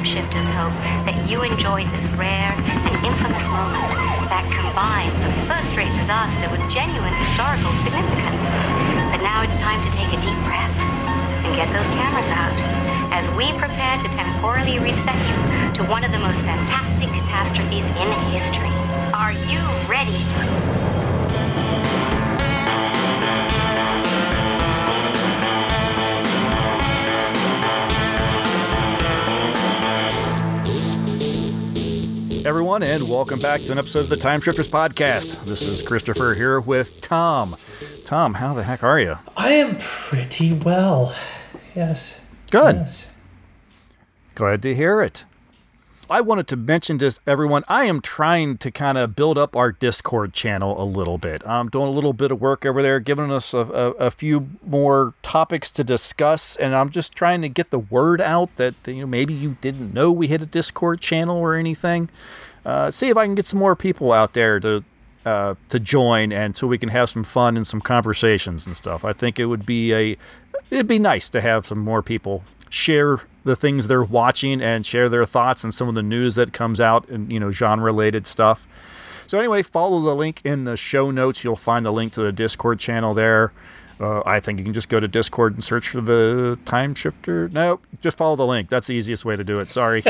Timeshifters hope that you enjoyed this rare and infamous moment that combines a first-rate disaster with genuine historical significance. But now it's time to take a deep breath and get those cameras out as we prepare to temporally reset you to one of the most fantastic catastrophes in history. Are you ready? Everyone, and welcome back to an episode of the Time Shifters podcast. This is Christopher here with Tom. Tom, how the heck are you? I am pretty well. Yes. Good. Yes. Glad to hear it. I wanted to mention to everyone, I am trying to kind of build up our Discord channel a little bit. I'm doing a little bit of work over there, giving us a few more topics to discuss, and I'm just trying to get the word out that maybe you didn't know we had a Discord channel or anything. See if I can get some more people out there to join, and so we can have some fun and some conversations and stuff. I think it'd be nice to have some more people share the things they're watching and share their thoughts and some of the news that comes out and genre-related stuff. So anyway, follow the link in the show notes. You'll find the link to the Discord channel there. I think you can just go to Discord and search for the Time Shifter. No, just follow the link. That's the easiest way to do it. Sorry.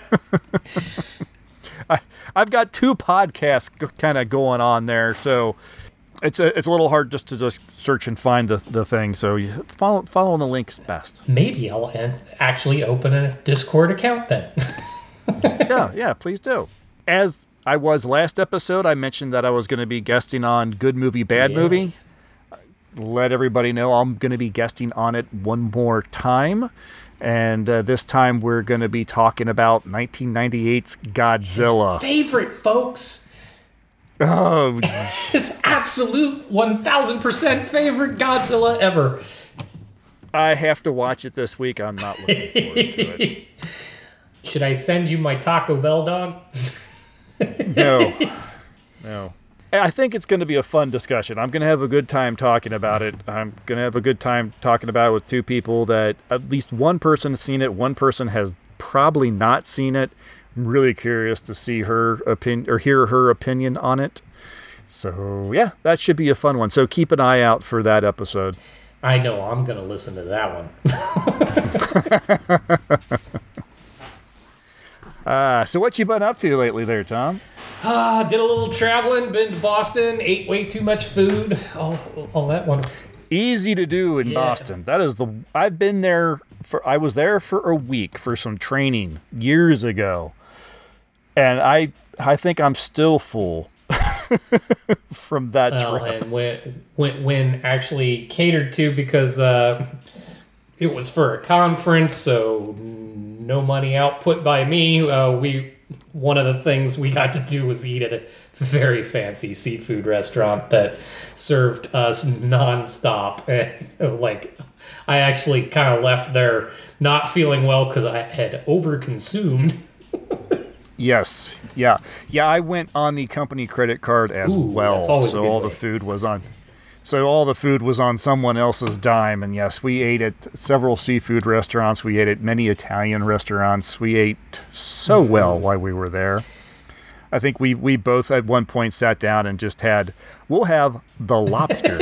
I've got two podcasts kind of going on there, so it's a little hard just to search and find the thing. So you following the link's best. Maybe I'll actually open a Discord account then. Yeah, please do. As I was last episode, I mentioned that I was going to be guesting on Good Movie, Bad Movie. Let everybody know I'm going to be guesting on it one more time. And this time we're going to be talking about 1998's Godzilla. His favorite, folks. Oh, his absolute 1,000% favorite Godzilla ever. I have to watch it this week. I'm not looking forward to it. Should I send you my Taco Bell dog? No. I think it's going to be a fun discussion. I'm going to have a good time talking about it. I'm going to have a good time talking about it with two people that at least one person has seen it. One person has probably not seen it. I'm really curious to see her opinion or hear her opinion on it. So yeah, that should be a fun one. So keep an eye out for that episode. I know I'm going to listen to that one. So what you been up to lately there, Tom? Did a little traveling, been to Boston, ate way too much food. All that one. Easy to do in Boston. That is I've been there I was there for a week for some training years ago. And I think I'm still full from that trip. And when actually catered to because it was for a conference, so no money output by me. One of the things we got to do was eat at a very fancy seafood restaurant that served us nonstop. And, I actually kind of left there not feeling well because I had overconsumed. Yes. Yeah. I went on the company credit card as well. That's always so all the food was on. So all the food was on someone else's dime, and yes, we ate at several seafood restaurants. We ate at many Italian restaurants. We ate so well while we were there. I think we both at one point sat down and just we'll have the lobster.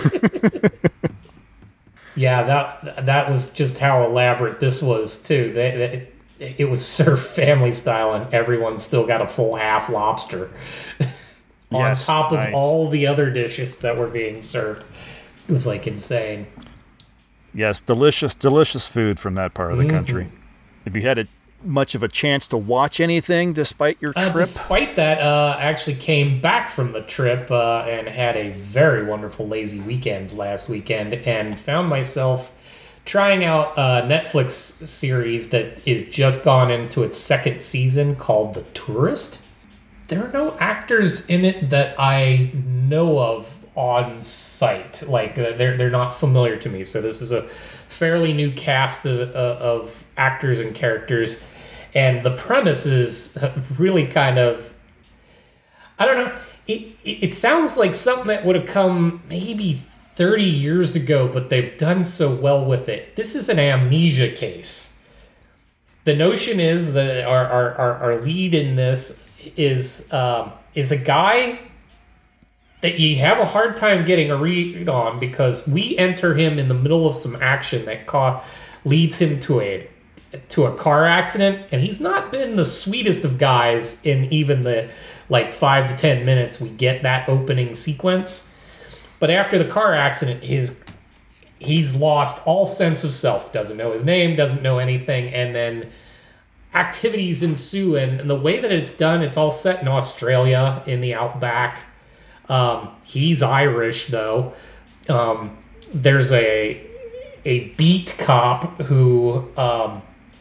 Yeah, that was just how elaborate this was too. It was served family style, and everyone still got a full half lobster. On top of all the other dishes that were being served. It was insane. Yes, delicious food from that part of the country. Have you had much of a chance to watch anything despite your trip? Despite that, I actually came back from the trip and had a very wonderful lazy weekend last weekend and found myself trying out a Netflix series that is just gone into its second season called The Tourist. There are no actors in it that I know of on sight. They're not familiar to me. So this is a fairly new cast of actors and characters. And the premise is really kind of, I don't know. It sounds like something that would have come maybe 30 years ago, but they've done so well with it. This is an amnesia case. the notion is that our lead in this is a guy that you have a hard time getting a read on, because we enter him in the middle of some action that leads him to a car accident, and he's not been the sweetest of guys in even the 5 to 10 minutes we get that opening sequence. But after the car accident, he's lost all sense of self, doesn't know his name, doesn't know anything, and then activities ensue, and the way that it's done, it's all set in Australia in the outback. He's Irish, though. There's a beat cop who's a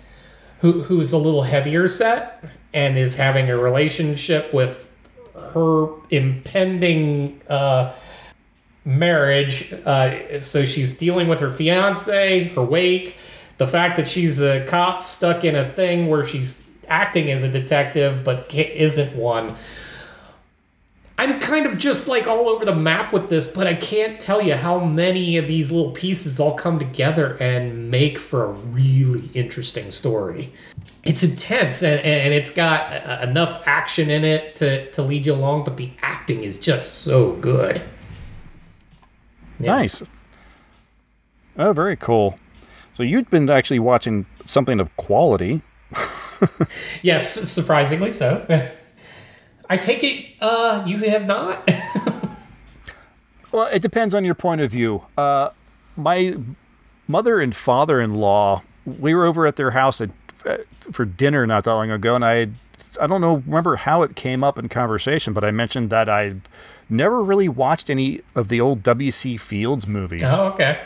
little heavier set and is having a relationship with her impending marriage. So she's dealing with her fiance, her weight, the fact that she's a cop stuck in a thing where she's acting as a detective but isn't one. I'm kind of just all over the map with this, but I can't tell you how many of these little pieces all come together and make for a really interesting story. It's intense, and it's got enough action in it to lead you along, but the acting is just so good. Yeah. Nice. Oh, very cool. So you've been actually watching something of quality. Yes, surprisingly so. I take it you have not? Well, it depends on your point of view. My mother and father-in-law, we were over at their house for dinner not that long ago, and I don't remember how it came up in conversation, but I mentioned that I never really watched any of the old W.C. Fields movies. Oh, okay.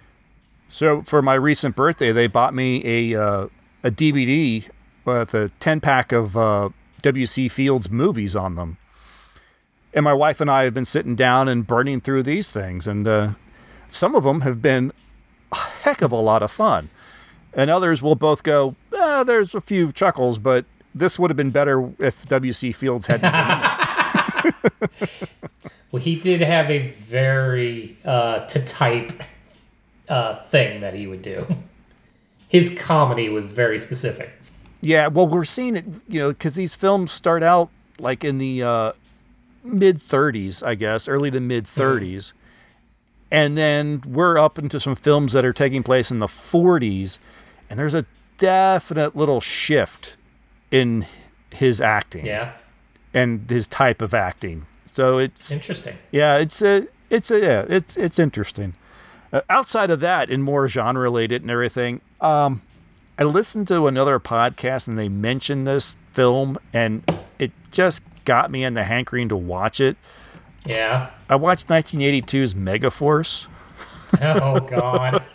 So for my recent birthday, they bought me a DVD with a 10-pack of W.C. Fields movies on them. And my wife and I have been sitting down and burning through these things, and some of them have been a heck of a lot of fun. And others will both go, there's a few chuckles, but this would have been better if W.C. Fields hadn't been in it. Well, he did have a very to type thing that he would do. His comedy was very specific. Yeah, well, we're seeing it, because these films start out in the mid-30s, I guess, early to mid-30s. And then we're up into some films that are taking place in the 40s, and there's a definite little shift in his acting. Yeah. And his type of acting. So it's interesting. Yeah, it's interesting. Outside of that, and more genre-related and everything, I listened to another podcast and they mentioned this film, and it just got me in the hankering to watch it. Yeah. I watched 1982's Megaforce. Oh, God.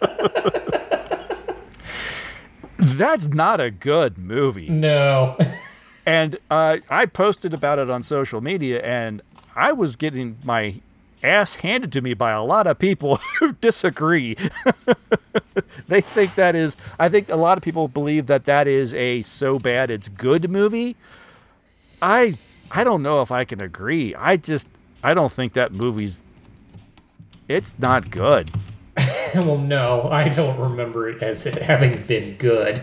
That's not a good movie. No. And I posted about it on social media, and I was getting my ass handed to me by a lot of people who disagree. They think I think a lot of people believe that is a so bad it's good movie. I don't know if I can agree. I don't think that it's not good. Well, no, I don't remember it as having been good.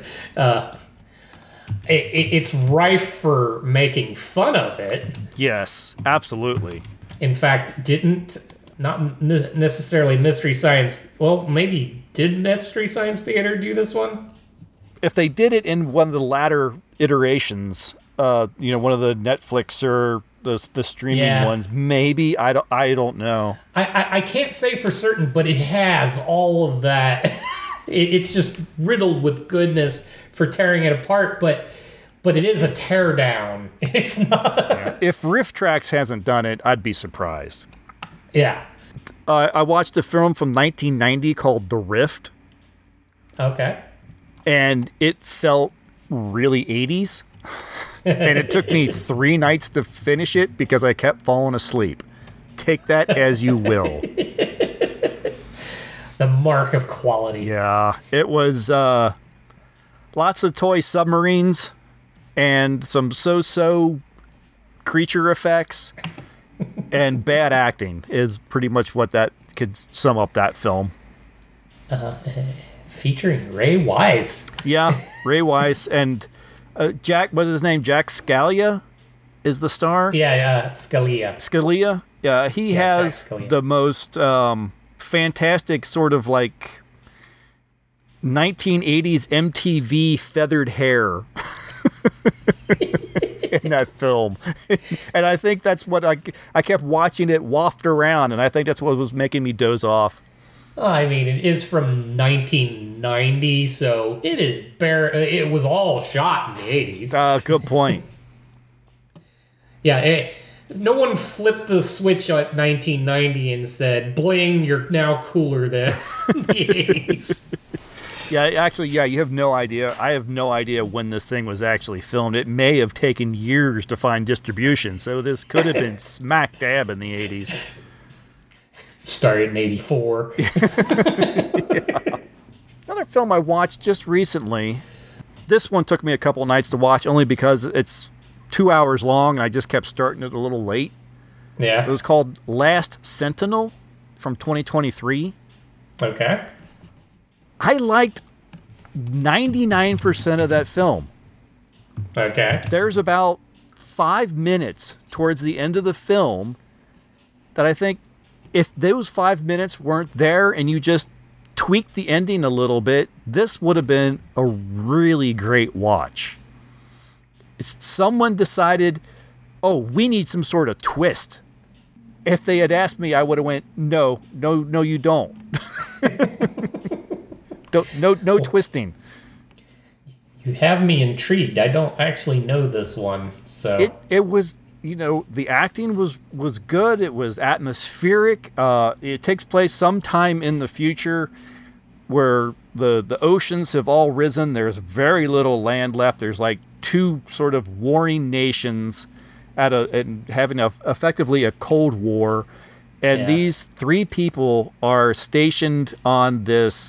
It's rife for making fun of it. Yes, absolutely. In fact, not necessarily Mystery Science, well, maybe did Mystery Science Theater do this one? If they did it in one of the latter iterations, one of the Netflix or the streaming ones, maybe, I don't know. I can't say for certain, but it has all of that. It's just riddled with goodness for tearing it apart, but it is a teardown. It's not. Yeah. If Riff Trax hasn't done it, I'd be surprised. Yeah. I watched a film from 1990 called The Rift. Okay. And it felt really 80s. And it took me 3 nights to finish it because I kept falling asleep. Take that as you will. The mark of quality. Yeah. It was lots of toy submarines and some so-so creature effects and bad acting is pretty much what that could sum up that film. Featuring Ray Wise. Yeah, Ray Wise and Jack. What's his name? Jack Scalia is the star. Yeah, Scalia. Scalia. Yeah, he has the most fantastic sort of like 1980s MTV feathered hair in that film. And I think that's what I kept watching it waft around, and I think that's what was making me doze off. I mean, it is from 1990, so it was all shot in the 80s. Good point. Yeah, no one flipped the switch at 1990 and said, "Bling, you're now cooler than the 80s." Yeah, actually, you have no idea. I have no idea when this thing was actually filmed. It may have taken years to find distribution, so this could have been smack dab in the 80s. Started in 84. Yeah. Another film I watched just recently. This one took me a couple nights to watch, only because it's 2 hours long, and I just kept starting it a little late. Yeah. It was called Last Sentinel from 2023. Okay. I liked 99% of that film. Okay. There's about 5 minutes towards the end of the film that I think if those 5 minutes weren't there and you just tweaked the ending a little bit, this would have been a really great watch. Someone decided, oh, we need some sort of twist. If they had asked me, I would have went, no, you don't. No twisting. You have me intrigued. I don't actually know this one, so it was, the acting was good. It was atmospheric. It takes place sometime in the future where the oceans have all risen. There's very little land left. There's like 2 sort of warring nations and having effectively a Cold War, and these 3 people are stationed on this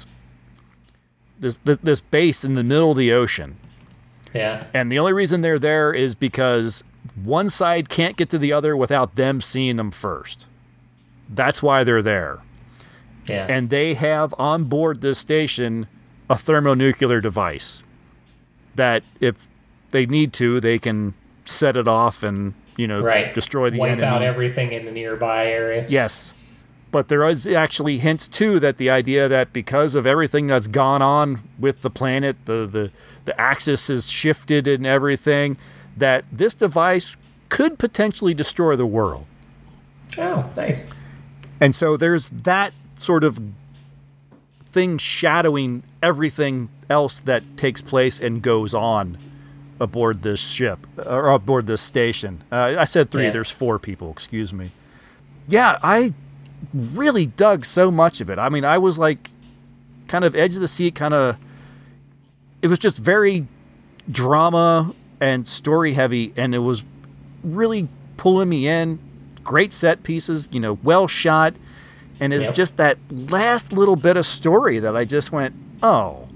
base in the middle of the ocean. Yeah. And the only reason they're there is because one side can't get to the other without them seeing them first. That's why they're there. Yeah. And they have on board this station a thermonuclear device that if they need to, they can set it off and, destroy the enemy. Wipe out everything in the nearby area. Yes. But there is actually hints, too, that the idea that because of everything that's gone on with the planet, the axis is shifted and everything, that this device could potentially destroy the world. Oh, nice. And so there's that sort of thing shadowing everything else that takes place and goes on aboard this ship, or aboard this station. I said 3, there's 4 people, excuse me. Yeah, I really dug so much of it. I mean, I was like kind of edge of the seat, it was just very drama and story heavy, and it was really pulling me in. Great set pieces, well shot, and it's just that last little bit of story that I just went, oh.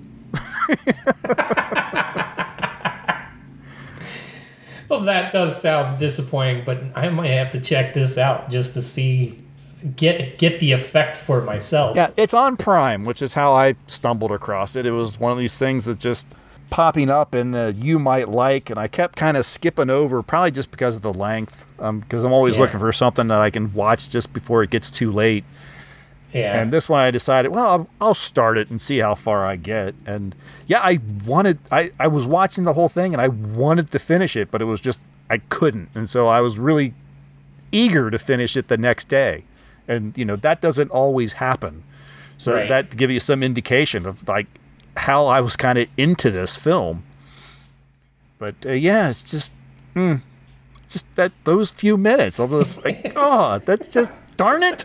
Well, that does sound disappointing, but I might have to check this out just to get the effect for myself. Yeah, it's on Prime, which is how I stumbled across it. It was one of these things that just popping up in the you might like, and I kept kind of skipping over, probably just because of the length, because I'm always looking for something that I can watch just before it gets too late. Yeah. And this one I decided, well, I'll start it and see how far I get. And yeah, I was watching the whole thing and I wanted to finish it, but it was just, I couldn't. And so I was really eager to finish it the next day. And, that doesn't always happen. So that give you some indication of like how I was kind of into this film. But it's just that those few minutes, I was like, oh, that's just, darn it.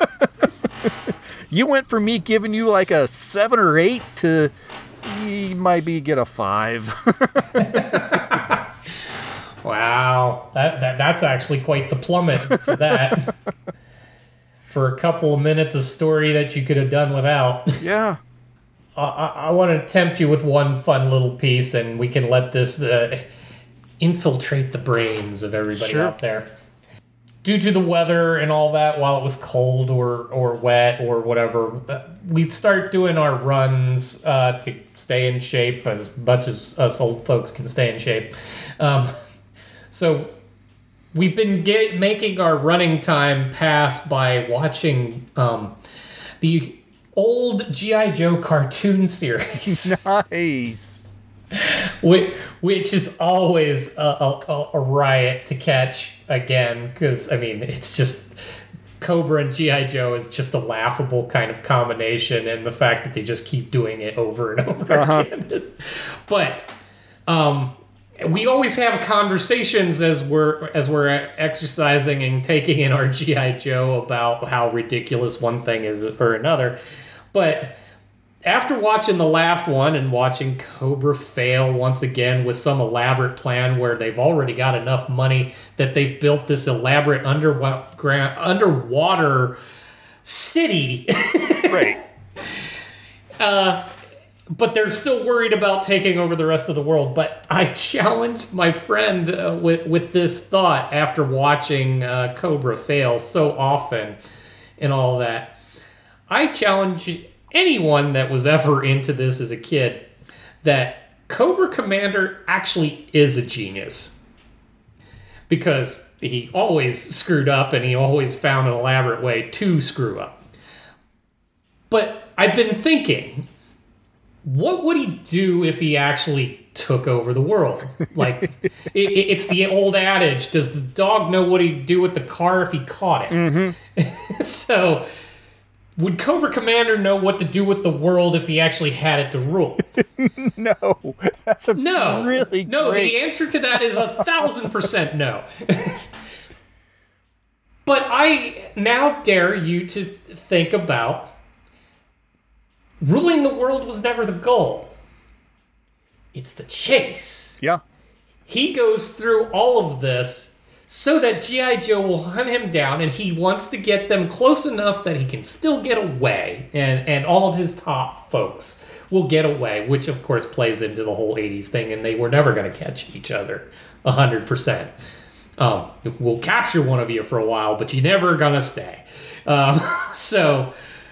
You went from me giving you like a 7 or 8 to you might get a 5. Wow, that's actually quite the plummet for that. For a couple of minutes of story that you could have done without. Yeah. I want to tempt you with one fun little piece, and we can let this infiltrate the brains of everybody out there. due to the weather and all that, while it was cold or wet or whatever, we'd start doing our runs to stay in shape as much as us old folks can stay in shape. So we've been making our running time pass by watching the old G.I. Joe cartoon series. Nice. Which is always a riot to catch again, because, I mean, it's just... Cobra and G.I. Joe is just a laughable kind of combination, and the fact that they just keep doing it over and over again. But we always have conversations as we're exercising and taking in our G.I. Joe about how ridiculous one thing is or another. But after watching the last one and watching Cobra fail once again with some elaborate plan where they've already got enough money that they've built this elaborate underwater city. Right. But they're still worried about taking over the rest of the world. But I challenged my friend with this thought after watching Cobra fail so often and all that. I challenge anyone that was ever into this as a kid that Cobra Commander actually is a genius, because he always screwed up and he always found an elaborate way to screw up. But I've been thinking, what would he do if he actually took over the world? Like, it's the old adage, does the dog know what he'd do with the car if he caught it? Mm-hmm. So... would Cobra Commander know what to do with the world if he actually had it to rule? No. That's really No, great... the answer to that is 1,000% no. But I now dare you to think about ruling the world was never the goal. It's the chase. Yeah. He goes through all of this so that G.I. Joe will hunt him down, and he wants to get them close enough that he can still get away, and all of his top folks will get away, which of course plays into the whole 80s thing, and they were never going to catch each other 100%. We'll capture one of you for a while, but you're never going to stay. So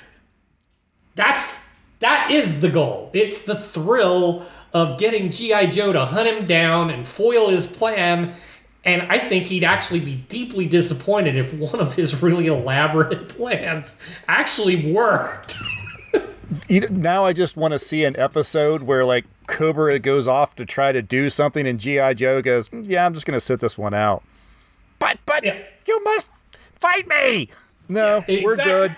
that is the goal. It's the thrill of getting G.I. Joe to hunt him down and foil his plan. And I think he'd actually be deeply disappointed if one of his really elaborate plans actually worked. Now I just want to see an episode where, like, Cobra goes off to try to do something and G.I. Joe goes, yeah, I'm just going to sit this one out. But yeah. You must fight me. No, yeah, we're good.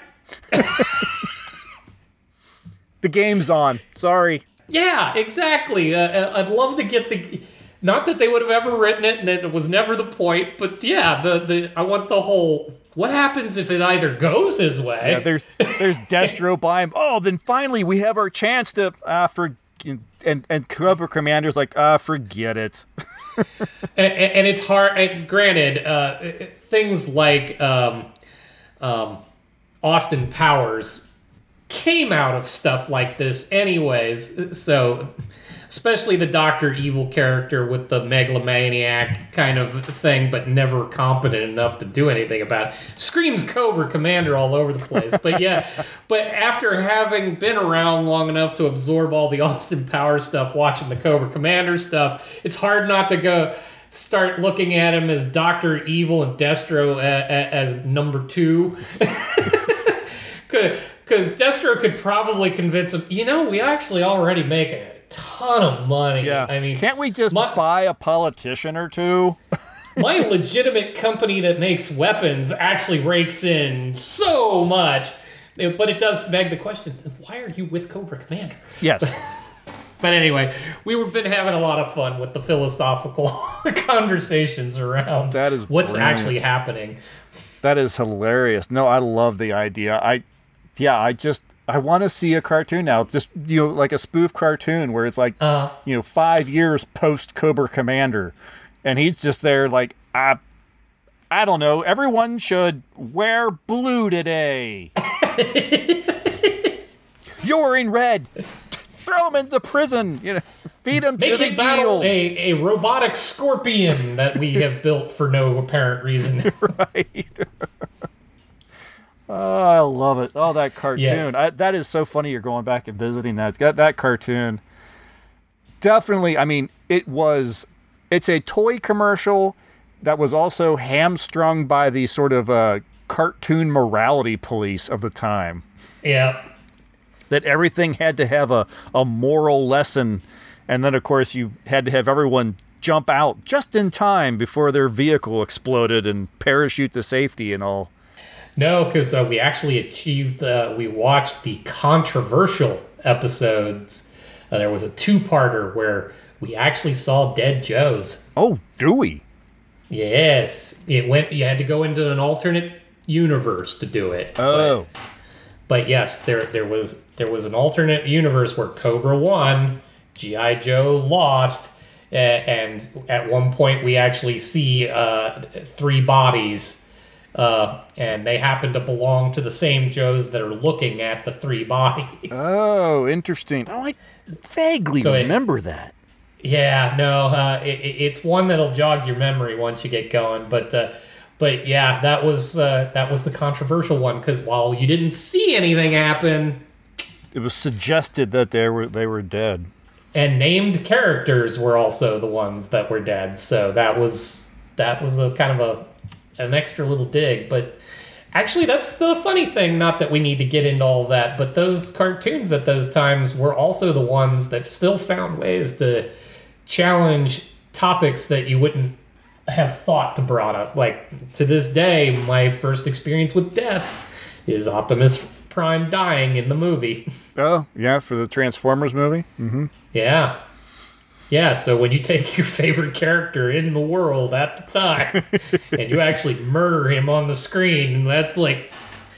The game's on. Sorry. Yeah, exactly. I'd love to get the... Not that they would have ever written it, and that it was never the point, but yeah, I want the whole... What happens if it either goes his way? Yeah, there's Destro by him. Oh, then finally we have our chance to... And Cobra Commander's like, forget it. and it's hard... And granted, things like Austin Powers came out of stuff like this anyways, so... Especially the Dr. Evil character with the megalomaniac kind of thing, but never competent enough to do anything about it. Screams Cobra Commander all over the place. But yeah, but after having been around long enough to absorb all the Austin Powers stuff, watching the Cobra Commander stuff, it's hard not to go start looking at him as Dr. Evil and Destro as number 2. Because Destro could probably convince him, we actually already make a ton of money. Yeah. I mean, can't we just buy a politician or two? My legitimate company that makes weapons actually rakes in so much. But it does beg the question, why are you with Cobra Commander? Yes. But anyway, we've been having a lot of fun with the philosophical conversations around that is what's brilliant. Actually happening. That is hilarious. No, I love the idea. I want to see a cartoon now, just, like a spoof cartoon where it's like, 5 years post Cobra Commander. And he's just there like, I don't know, everyone should wear blue today. You're in red. Throw him into prison. Feed him to the Make it battle eels. a robotic scorpion that we have built for no apparent reason. Right. Oh, I love it. Oh, that cartoon. Yeah. That is so funny. You're going back and visiting that. That cartoon. Definitely. I mean, it's a toy commercial that was also hamstrung by the sort of cartoon morality police of the time. Yeah. That everything had to have a moral lesson. And then, of course, you had to have everyone jump out just in time before their vehicle exploded and parachute to safety and all. No, because we actually we watched the controversial episodes. There was a two-parter where we actually saw Dead Joes. Oh, do we? Yes. You had to go into an alternate universe to do it. Oh. But yes, there was an alternate universe where Cobra won, G.I. Joe lost, and at one point we actually see 3 bodies. And they happen to belong to the same Joes that are looking at the 3 bodies. Oh, interesting. Oh, I vaguely remember that. Yeah, no, it's one that'll jog your memory once you get going. But yeah, that was the controversial one because while you didn't see anything happen, it was suggested that they were dead, and named characters were also the ones that were dead. So that was a kind of an extra little dig, but actually that's the funny thing, not that we need to get into all that, but those cartoons at those times were also the ones that still found ways to challenge topics that you wouldn't have thought to brought up. Like to this day, my first experience with death is Optimus Prime dying in the movie. Oh, yeah, for the Transformers movie? Mm-hmm. Yeah. Yeah, so when you take your favorite character in the world at the time and you actually murder him on the screen, that's like,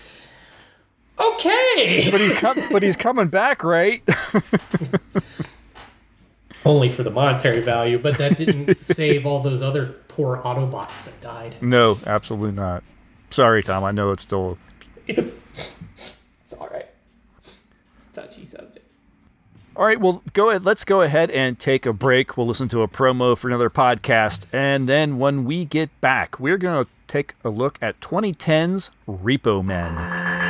okay. But he's coming back, right? Only for the monetary value, but that didn't save all those other poor Autobots that died. No, absolutely not. Sorry, Tom. I know it's still... It's all right. It's a touchy subject. All right, well, go ahead. Let's go ahead and take a break. We'll listen to a promo for another podcast. And then when we get back, we're going to take a look at 2010's Repo Men.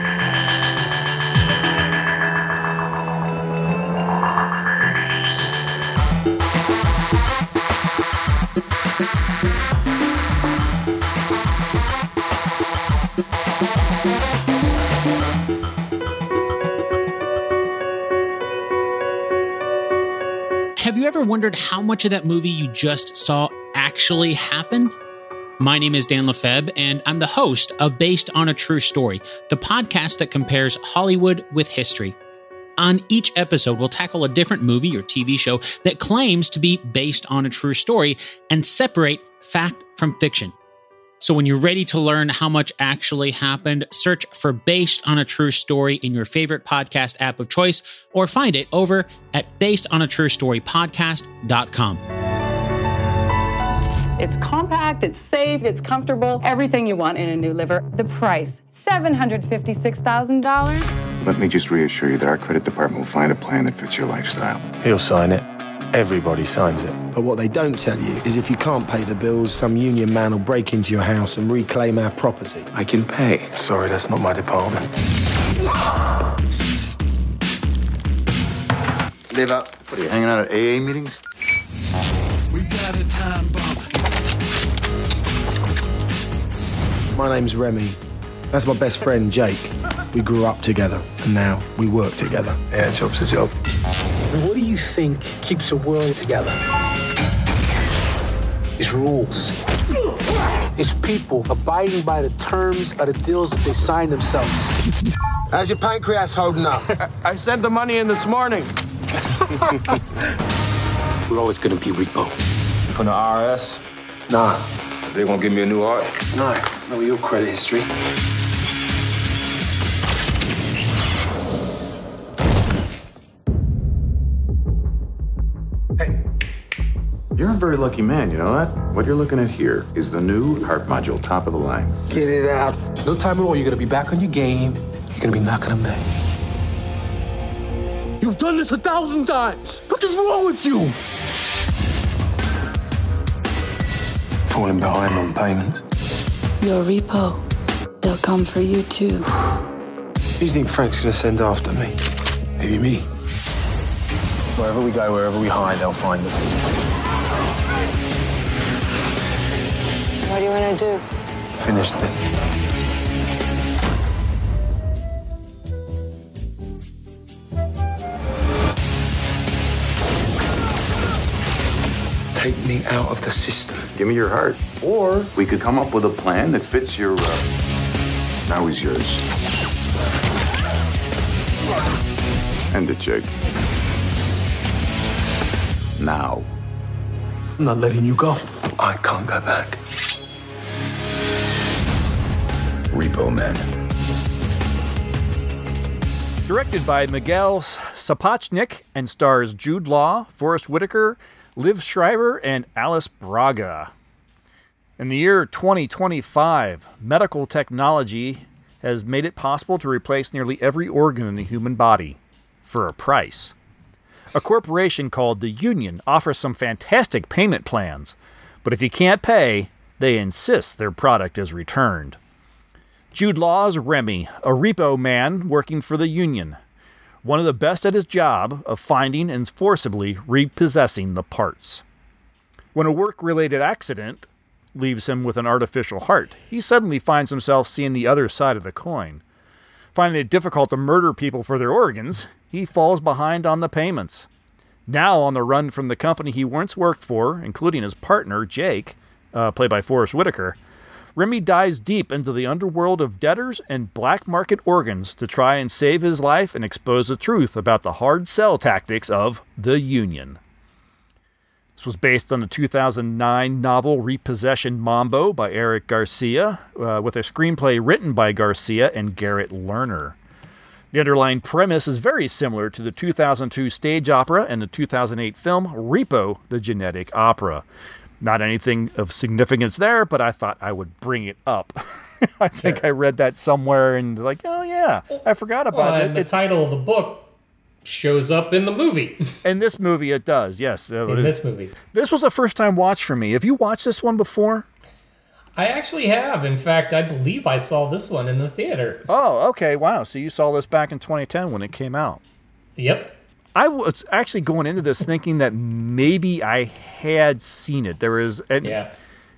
Have you ever wondered how much of that movie you just saw actually happened? My name is Dan Lefebvre, and I'm the host of Based on a True Story, the podcast that compares Hollywood with history. On each episode, we'll tackle a different movie or TV show that claims to be based on a true story and separate fact from fiction. So when you're ready to learn how much actually happened, search for Based on a True Story in your favorite podcast app of choice, or find it over at basedonatruestorypodcast.com. It's compact, it's safe, it's comfortable, everything you want in a new liver. The price, $756,000. Let me just reassure you that our credit department will find a plan that fits your lifestyle. He'll sign it. Everybody signs it. But what they don't tell you is if you can't pay the bills, some union man will break into your house and reclaim our property. I can pay. Sorry, that's not my department. Live up. What are you, hanging out at AA meetings? We got a time bomb. My name's Remy. That's my best friend, Jake. We grew up together, and now we work together. Yeah, a job's a job. What do you think keeps a world together? It's rules. It's people abiding by the terms of the deals that they sign themselves. How's your pancreas holding up? I sent the money in this morning. We're always gonna be repo. From the IRS? Nah. They won't give me a new heart? No. Know your credit history. You're a very lucky man, you know that? What you're looking at here is the new heart module, top of the line. Get it out. No time at all. You're gonna be back on your game. You're gonna be knocking them down. You've done this 1,000 times. What is wrong with you? Falling behind on payments. Your repo. They'll come for you too. Who do you think Frank's gonna send after me? Maybe me. Wherever we go, wherever we hide, they'll find us. What do you want to do? Finish this. Take me out of the system. Give me your heart. Or we could come up with a plan that fits your, Now he's yours. End it, Jake. Now. I'm not letting you go. I can't go back. Repo Man. Directed by Miguel Sapochnik and stars Jude Law, Forrest Whitaker, Liv Schreiber, and Alice Braga. In the year 2025, medical technology has made it possible to replace nearly every organ in the human body for a price. A corporation called The Union offers some fantastic payment plans, but if you can't pay, they insist their product is returned. Jude Law's Remy, a repo man working for the Union, one of the best at his job of finding and forcibly repossessing the parts. When a work-related accident leaves him with an artificial heart, he suddenly finds himself seeing the other side of the coin. Finding it difficult to murder people for their organs, he falls behind on the payments. Now on the run from the company he once worked for, including his partner, Jake, played by Forrest Whitaker, Remy dives deep into the underworld of debtors and black market organs to try and save his life and expose the truth about the hard sell tactics of the Union. This was based on the 2009 novel Repossession Mambo by Eric Garcia, with a screenplay written by Garcia and Garrett Lerner. The underlying premise is very similar to the 2002 stage opera and the 2008 film Repo, the Genetic Opera. Not anything of significance there, but I thought I would bring it up. I think I read that somewhere and like, oh yeah, I forgot about it. And the title of the book shows up in the movie. In this movie it does, yes. In this movie. This was a first-time watch for me. Have you watched this one before? I actually have. In fact, I believe I saw this one in the theater. Oh, okay, wow. So you saw this back in 2010 when it came out. Yep. I was actually going into this thinking that maybe I had seen it. There was... Yeah.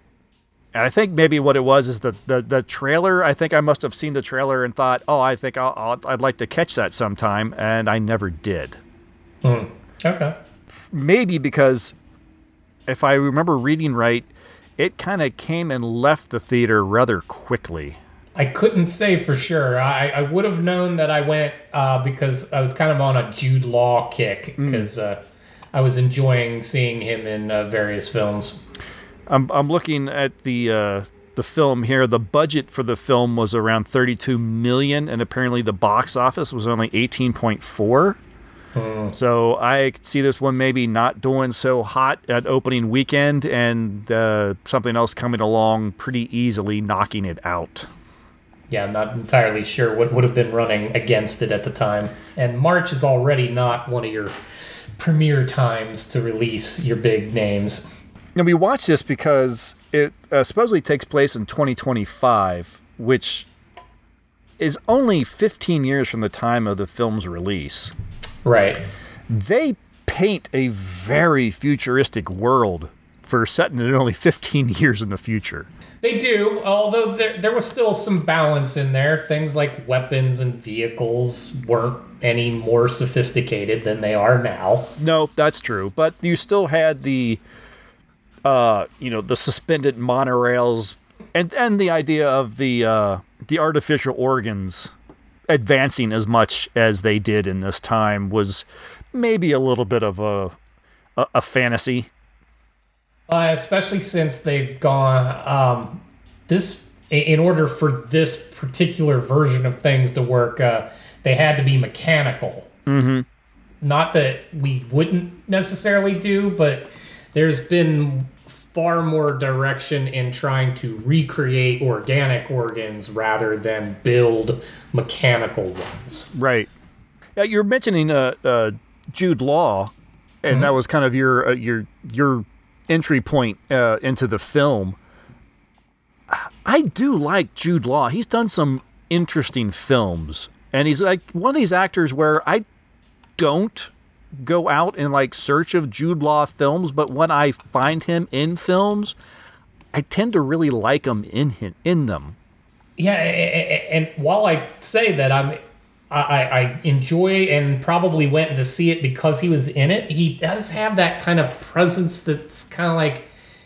I think maybe what it was is the trailer. I think I must have seen the trailer and thought, oh, I think I'd like to catch that sometime, and I never did. Okay. Maybe because if I remember reading right, it kind of came and left the theater rather quickly. I couldn't say for sure. I would have known that I went because I was kind of on a Jude Law kick because I was enjoying seeing him in various films. I'm looking at the film here. The budget for the film was around $32 million, and apparently the box office was only 18.4. So I could see this one maybe not doing so hot at opening weekend, and something else coming along pretty easily, knocking it out. Yeah, I'm not entirely sure what would have been running against it at the time. And March is already not one of your premiere times to release your big names. Now, we watched this because it supposedly takes place in 2025, which is only 15 years from the time of the film's release. Right. They paint a very futuristic world for setting it only 15 years in the future. They do, although there was still some balance in there. Things like weapons and vehicles weren't any more sophisticated than they are now. No, that's true. But you still had the suspended monorails and the idea of the artificial organs advancing as much as they did in this time was maybe a little bit of a fantasy. Especially since they've gone in order for this particular version of things to work, they had to be mechanical. Mm-hmm. Not that we wouldn't necessarily do, but there's been far more direction in trying to recreate organic organs rather than build mechanical ones. Right. You're mentioning Jude Law, and that was kind of your entry point into the film. I do like Jude Law. He's done some interesting films, and he's like one of these actors where I don't go out in like search of Jude Law films, but when I find him in films, I tend to really like him in them. Yeah, and while I say that I enjoy and probably went to see it because he was in it, he does have that kind of presence that's kind of like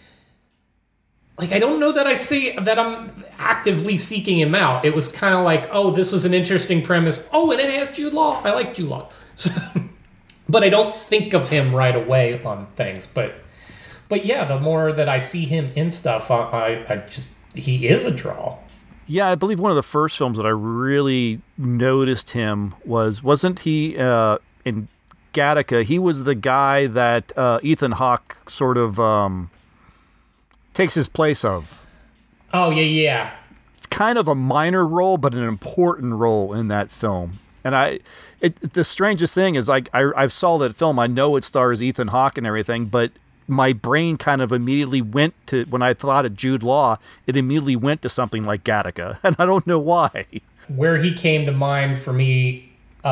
I don't know that I see that I'm actively seeking him out. It was kind of like, oh, this was an interesting premise. Oh, and it has Jude Law. I like Jude Law. So, but I don't think of him right away on things. But yeah, the more that I see him in stuff, I just, he is a draw. Yeah, I believe one of the first films that I really noticed him wasn't he in Gattaca? He was the guy that Ethan Hawke sort of takes his place of. Oh, yeah. It's kind of a minor role, but an important role in that film. And the strangest thing is, like, I saw that film. I know it stars Ethan Hawke and everything, but my brain kind of immediately went to, when I thought of Jude Law, it immediately went to something like Gattaca, and I don't know why. Where he came to mind for me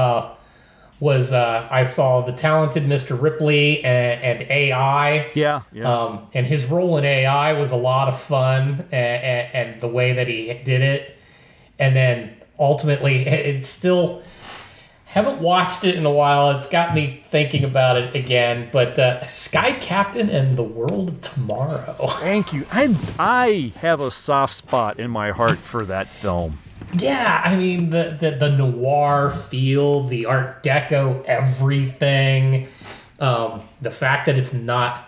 was I saw The Talented Mr. Ripley and AI. Yeah. And his role in AI was a lot of fun, and the way that he did it. And then ultimately, it's still... Haven't watched it in a while. It's got me thinking about it again. But Sky Captain and the World of Tomorrow. Thank you. I have a soft spot in my heart for that film. Yeah, I mean, the noir feel, the Art Deco, everything. The fact that it's not...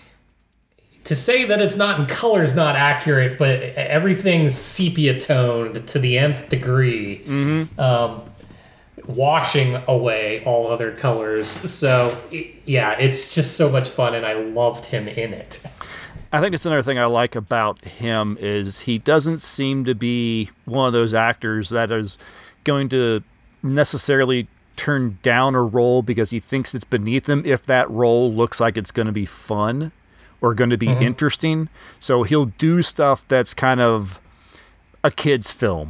To say that it's not in color is not accurate, but everything's sepia-toned to the nth degree. Mm-hmm. Washing away all other colors. So, yeah, it's just so much fun, and I loved him in it. I think it's another thing I like about him is he doesn't seem to be one of those actors that is going to necessarily turn down a role because he thinks it's beneath him if that role looks like it's going to be fun or going to be interesting. So he'll do stuff that's kind of a kid's film,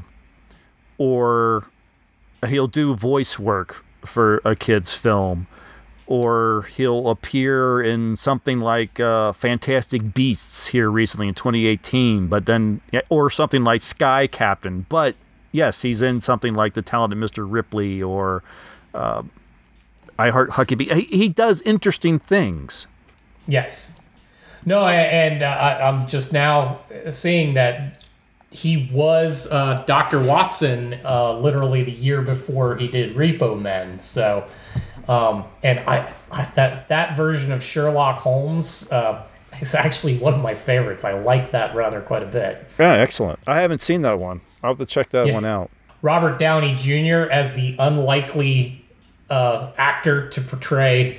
or he'll do voice work for a kid's film, or he'll appear in something like Fantastic Beasts here recently in 2018, but then, or something like Sky Captain. But yes, he's in something like The Talented Mr. Ripley or I Heart Huckabee. He does interesting things. Yes. No, I'm just now seeing that he was Dr. Watson literally the year before he did Repo Men. So, and that version of Sherlock Holmes is actually one of my favorites. I like that rather quite a bit. Yeah, excellent. I haven't seen that one. I'll have to check that one out. Robert Downey Jr. as the unlikely actor to portray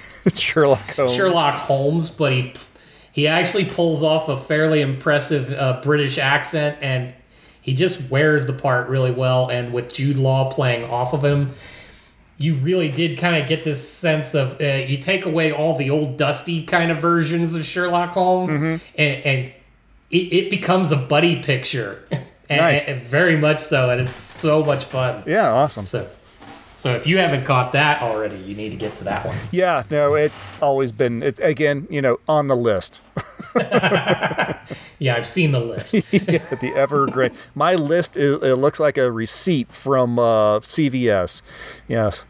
Sherlock Holmes, but he actually pulls off a fairly impressive British accent, and he just wears the part really well. And with Jude Law playing off of him, you really did kind of get this sense of you take away all the old dusty kind of versions of Sherlock Holmes, and it becomes a buddy picture, and very much so, and it's so much fun. Yeah, awesome. So if you haven't caught that already, you need to get to that one. Yeah, no, it's always been, again, on the list. Yeah, I've seen the list. The ever great. My list, it looks like a receipt from CVS. Yes.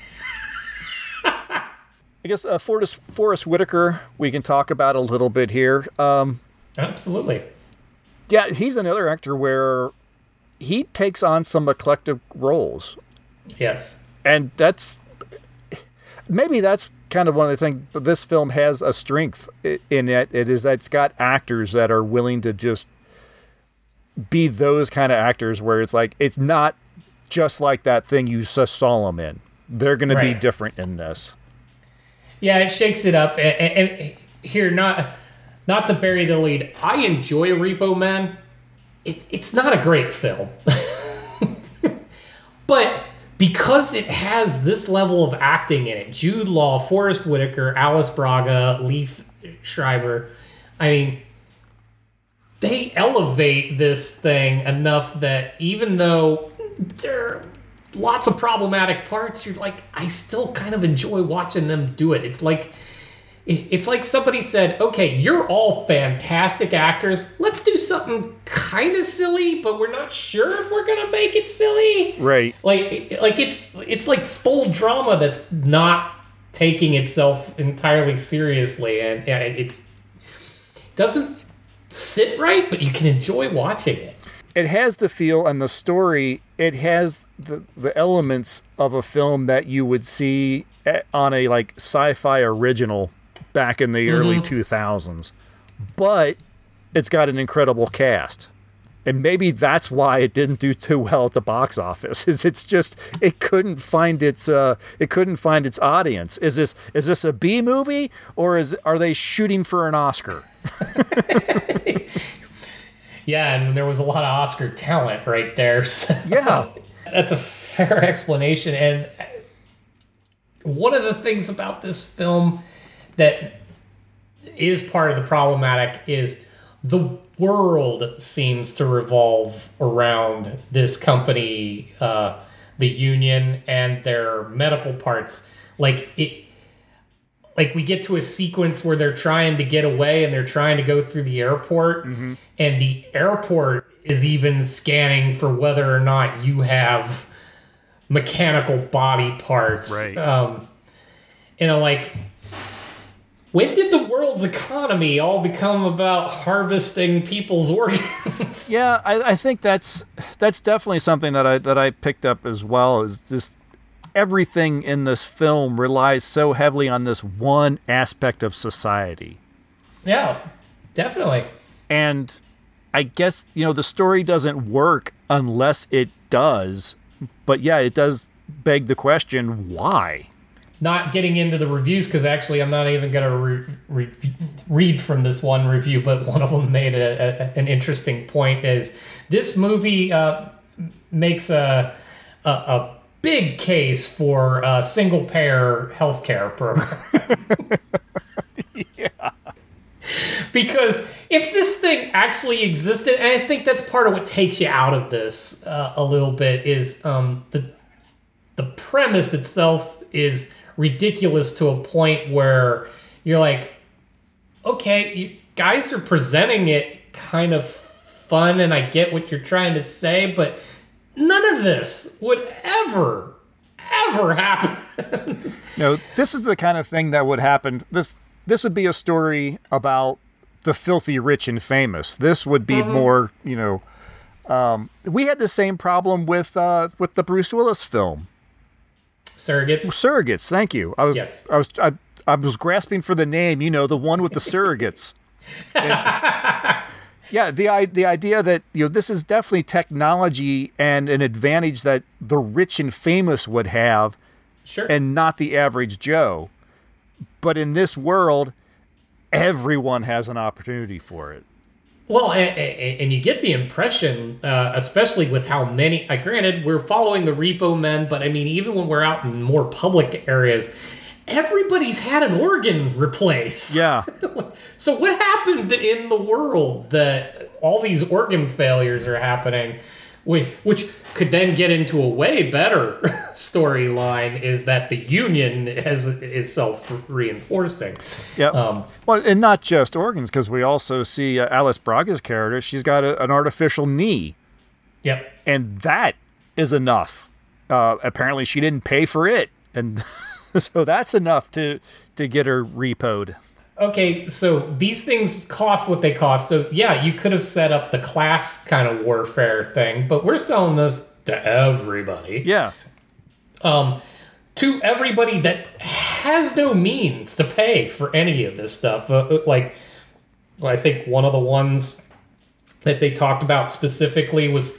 I guess Forrest Whitaker, we can talk about a little bit here. Absolutely. Yeah, he's another actor where he takes on some eclectic roles. Yes. And that's kind of one of the things, but this film has a strength in it. It is that it's got actors that are willing to just be those kind of actors where it's like, it's not just like that thing you saw them in. They're going to be different in this. Yeah, it shakes it up. And here, not to bury the lead, I enjoy Repo Man. It's not a great film. But because it has this level of acting in it, Jude Law, Forrest Whitaker, Alice Braga, Leif Schreiber, I mean, they elevate this thing enough that even though there are lots of problematic parts, you're like, I still kind of enjoy watching them do it. It's like somebody said, okay, you're all fantastic actors. Let's do something kind of silly, but we're not sure if we're going to make it silly. Right. Like it's like full drama that's not taking itself entirely seriously. And it doesn't sit right, but you can enjoy watching it. It has the feel and the story. It has the elements of a film that you would see on a like sci-fi original back in the early 2000s, but it's got an incredible cast, and maybe that's why it didn't do too well at the box office. It couldn't find its audience. Is this a B movie, or are they shooting for an Oscar? Yeah, and there was a lot of Oscar talent right there. So yeah, that's a fair explanation. And one of the things about this film that is part of the problematic is the world seems to revolve around this company, the Union, and their medical parts. Like we get to a sequence where they're trying to get away and they're trying to go through the airport, and the airport is even scanning for whether or not you have mechanical body parts. Right. Like, when did the world's economy all become about harvesting people's organs? Yeah, I think that's definitely something that I picked up as well. Is this everything in this film relies so heavily on this one aspect of society. Yeah, definitely. And I guess, the story doesn't work unless it does. But yeah, it does beg the question, why? Not getting into the reviews, because actually I'm not even going to read from this one review, but one of them made an interesting point. Is this movie makes a big case for a single-payer healthcare program. Yeah. Because if this thing actually existed, and I think that's part of what takes you out of this a little bit, is the premise itself is ridiculous to a point where you're like, okay, you guys are presenting it kind of fun, and I get what you're trying to say, but none of this would ever happen. No, this is the kind of thing that would happen. This would be a story about the filthy rich and famous. This would be more, we had the same problem with the Bruce Willis film. Surrogates, thank you. I was grasping for the name, the one with the surrogates. Yeah, the idea that this is definitely technology and an advantage that the rich and famous would have, sure, and not the average Joe. But in this world, everyone has an opportunity for it. Well, and you get the impression, especially with how many. Granted, we're following the Repo Men, but I mean, even when we're out in more public areas, everybody's had an organ replaced. Yeah. So what happened in the world that all these organ failures are happening, which could then get into a way better storyline, is that the Union is self-reinforcing. Yeah. Well, and not just organs, because we also see Alice Braga's character. She's got an artificial knee. Yep. And that is enough. Apparently, she didn't pay for it, and so that's enough to get her repoed. Okay, so these things cost what they cost. So yeah, you could have set up the class kind of warfare thing, but we're selling this to everybody. Yeah. To everybody that has no means to pay for any of this stuff. I think one of the ones that they talked about specifically was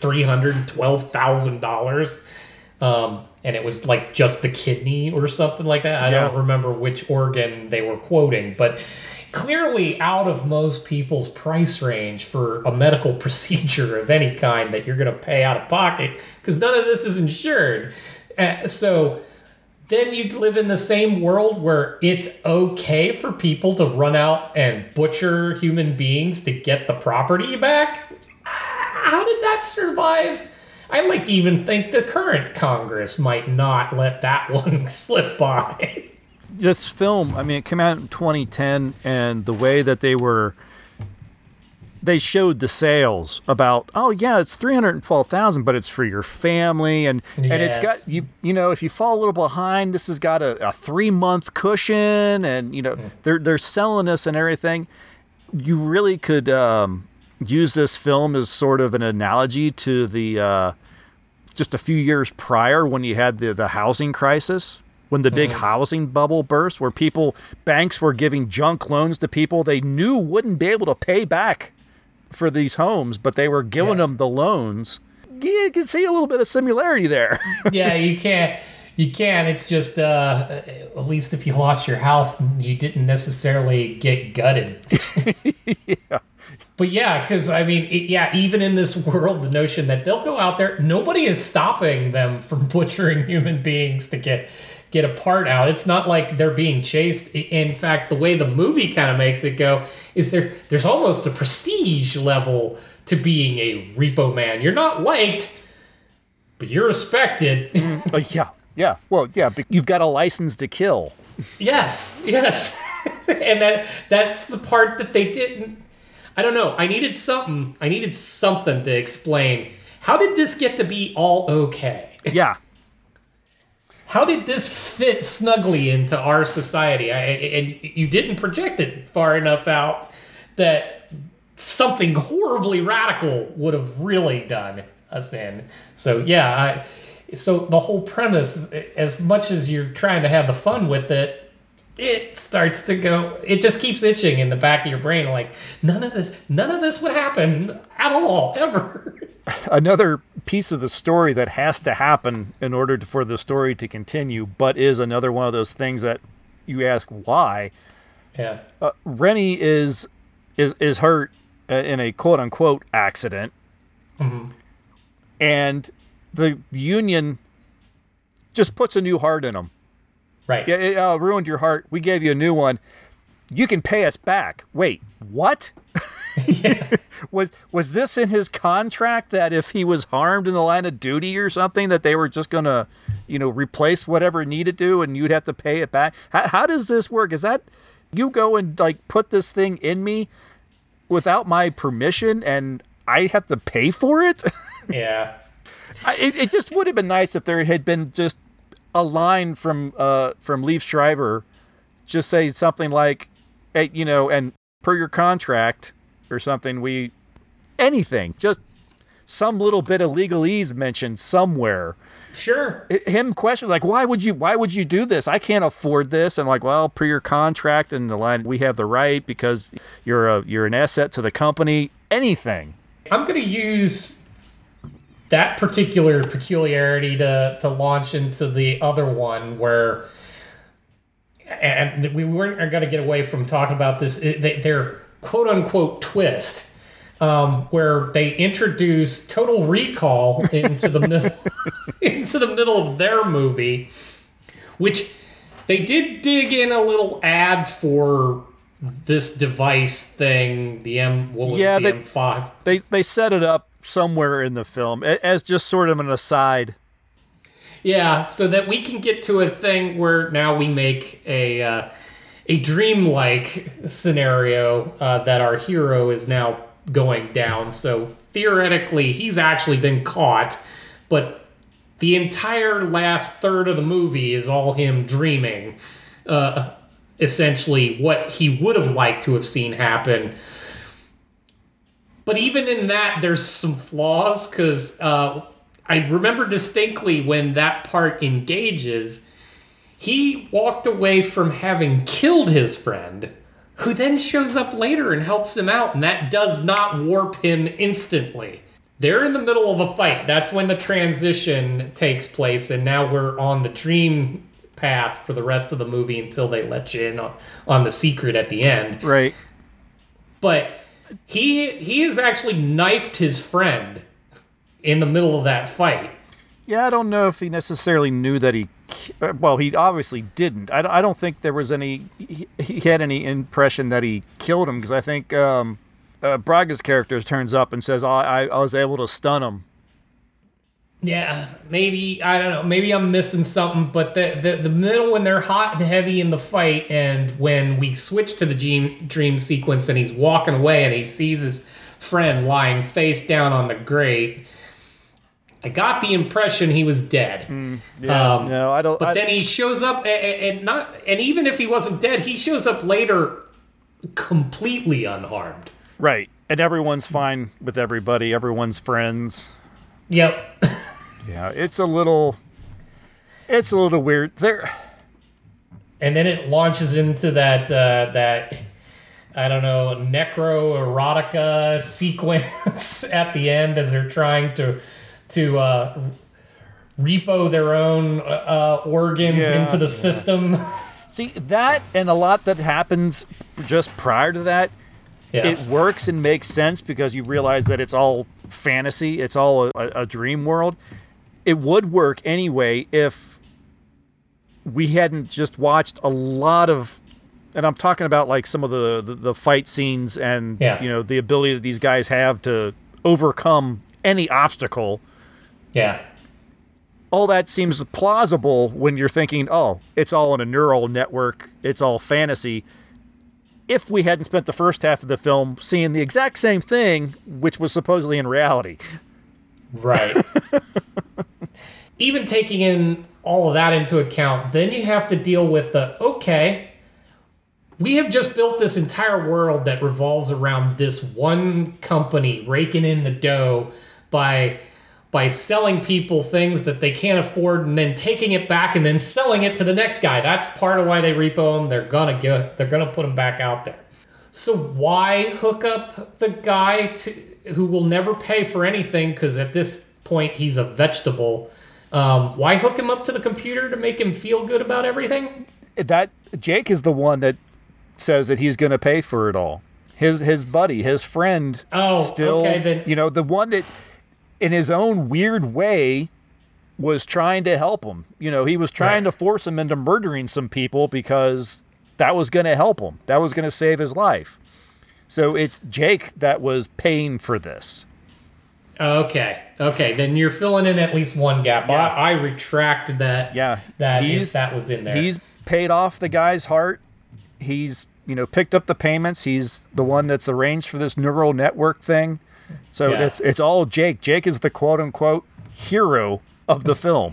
$312,000. And it was like just the kidney or something like that. I don't remember which organ they were quoting, but clearly out of most people's price range for a medical procedure of any kind that you're going to pay out of pocket, because none of this is insured. So then you'd live in the same world where it's okay for people to run out and butcher human beings to get the property back? How did that survive? I like to even think the current Congress might not let that one slip by. This film, I mean, it came out in 2010, and the way that they showed the sales about, oh yeah, it's $312,000, but it's for your family, and it's got you know, if you fall a little behind, this has got a 3-month cushion, and you know, they're selling this and everything. You really could use this film as sort of an analogy to the just a few years prior when you had the housing crisis, when the big housing bubble burst, where banks were giving junk loans to people they knew wouldn't be able to pay back for these homes, but they were giving them the loans. You can see a little bit of similarity there. Yeah, you can. It's just, at least if you lost your house, you didn't necessarily get gutted. Yeah. But yeah, because I mean, even in this world, the notion that they'll go out there, nobody is stopping them from butchering human beings to get a part out. It's not like they're being chased. In fact, the way the movie kind of makes it go is there's almost a prestige level to being a repo man. You're not liked, but you're respected. Yeah. Well, yeah, but you've got a license to kill. Yes. And that's the part that they didn't. I don't know. I needed something to explain. How did this get to be all okay? Yeah. How did this fit snugly into our society? And you didn't project it far enough out that something horribly radical would have really done us in. So yeah, so the whole premise, as much as you're trying to have the fun with it, it starts to go. It just keeps itching in the back of your brain, like none of this would happen at all ever. Another piece of the story that has to happen in order for the story to continue, but is another one of those things that you ask why. Yeah. Rennie is hurt in a quote unquote accident, and the union just puts a new heart in him. Right. Yeah, it ruined your heart. We gave you a new one. You can pay us back. Wait, what? Yeah. Was this in his contract that if he was harmed in the line of duty or something that they were just going to, replace whatever it needed to and you'd have to pay it back? How does this work? Is that you go and like put this thing in me without my permission and I have to pay for it? Yeah. It just would have been nice if there had been just a line from Liev Schreiber, just say something like, hey, and per your contract or something, anything, just some little bit of legalese mentioned somewhere. Sure. Him question like, why would you do this? I can't afford this. And like, well, per your contract and the line, we have the right because you're an asset to the company. Anything. I'm going to use that particular peculiarity to launch into the other one where, and we weren't going to get away from talking about this, their quote-unquote twist, where they introduce Total Recall into the middle of their movie, which they did dig in a little ad for this device thing, the M5. They set it up somewhere in the film as just sort of an aside. Yeah, so that we can get to a thing where now we make a dreamlike scenario that our hero is now going down. So theoretically, he's actually been caught, but the entire last third of the movie is all him dreaming, essentially what he would have liked to have seen happen. But even in that, there's some flaws, because I remember distinctly when that part engages, he walked away from having killed his friend, who then shows up later and helps him out, and that does not warp him instantly. They're in the middle of a fight. That's when the transition takes place, and now we're on the dream path for the rest of the movie until they let you in on the secret at the end. Right. But he has actually knifed his friend in the middle of that fight. Yeah, I don't know if he necessarily knew that he... Well, he obviously didn't. I don't think there was any... He had any impression that he killed him, because I think Braga's character turns up and says, I was able to stun him. Yeah, maybe, I don't know, maybe I'm missing something, but the middle, when they're hot and heavy in the fight, and when we switch to the dream sequence and he's walking away and he sees his friend lying face down on the grate, I got the impression he was dead. No, I don't. But then he shows up, and even if he wasn't dead, he shows up later completely unharmed. Right, and everyone's fine with everybody. Everyone's friends. Yep. Yeah, it's a little weird there. And then it launches into that I don't know, necroerotica sequence at the end as they're trying to repo their own organs into the system. See, that and a lot that happens just prior to that, it works and makes sense because you realize that it's all fantasy. It's all a dream world. It would work anyway if we hadn't just watched a lot of... And I'm talking about like some of the fight scenes and the ability that these guys have to overcome any obstacle. Yeah. All that seems plausible when you're thinking, oh, it's all in a neural network. It's all fantasy. If we hadn't spent the first half of the film seeing the exact same thing, which was supposedly in reality. Right. Even taking in all of that into account, then you have to deal with we have just built this entire world that revolves around this one company raking in the dough by selling people things that they can't afford and then taking it back and then selling it to the next guy. That's part of why they repo them. They're gonna put them back out there. So why hook up the guy who will never pay for anything, because at this point he's a vegetable? Why hook him up to the computer to make him feel good about everything? That Jake is the one that says that he's going to pay for it all. His buddy, his friend, the one that in his own weird way was trying to help him. He was trying to force him into murdering some people because that was going to help him. That was going to save his life. So it's Jake that was paying for this. Okay. Then you're filling in at least one gap. Yeah. I retracted that. Yeah. That was in there. He's paid off the guy's heart. He's, picked up the payments. He's the one that's arranged for this neural network thing. So it's all Jake. Jake is the quote unquote hero of the film.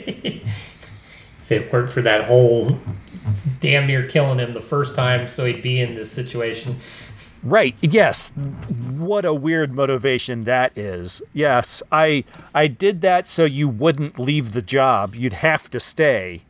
If it weren't for that whole damn near killing him the first time so he'd be in this situation. Right. Yes. What a weird motivation that is. Yes. I did that so you wouldn't leave the job. You'd have to stay.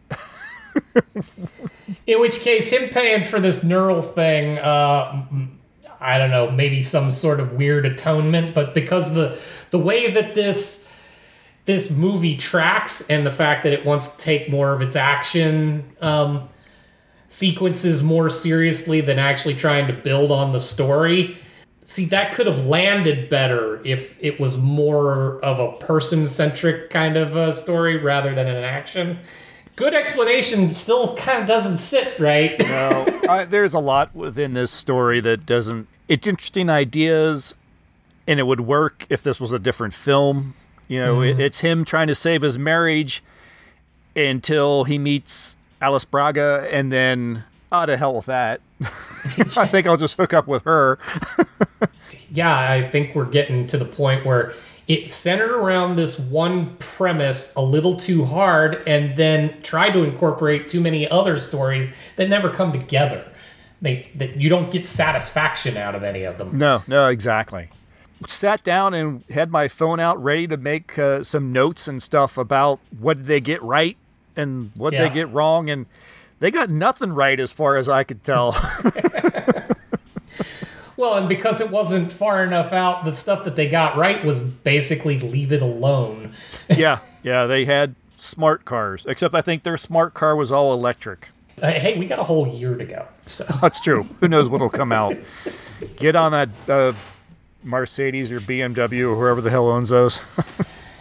In which case, him paying for this neural thing, I don't know, maybe some sort of weird atonement, but because the way that this movie tracks and the fact that it wants to take more of its action sequences more seriously than actually trying to build on the story. See, that could have landed better if it was more of a person-centric kind of a story rather than an action. Good explanation still kind of doesn't sit right. No, there's a lot within this story that doesn't... It's interesting ideas, and it would work if this was a different film. It's him trying to save his marriage until he meets Alice Braga, and then, to hell with that. I think I'll just hook up with her. Yeah, I think we're getting to the point where it's centered around this one premise a little too hard and then tried to incorporate too many other stories that never come together. That you don't get satisfaction out of any of them. No, exactly. Sat down and had my phone out ready to make some notes and stuff about what did they get right and what they get wrong, and they got nothing right as far as I could tell. Well, and because it wasn't far enough out, the stuff that they got right was basically leave it alone. Yeah, they had smart cars, except I think their smart car was all electric. Hey, we got a whole year to go. So that's true. Who knows what'll come out? Get on that Mercedes or BMW or whoever the hell owns those.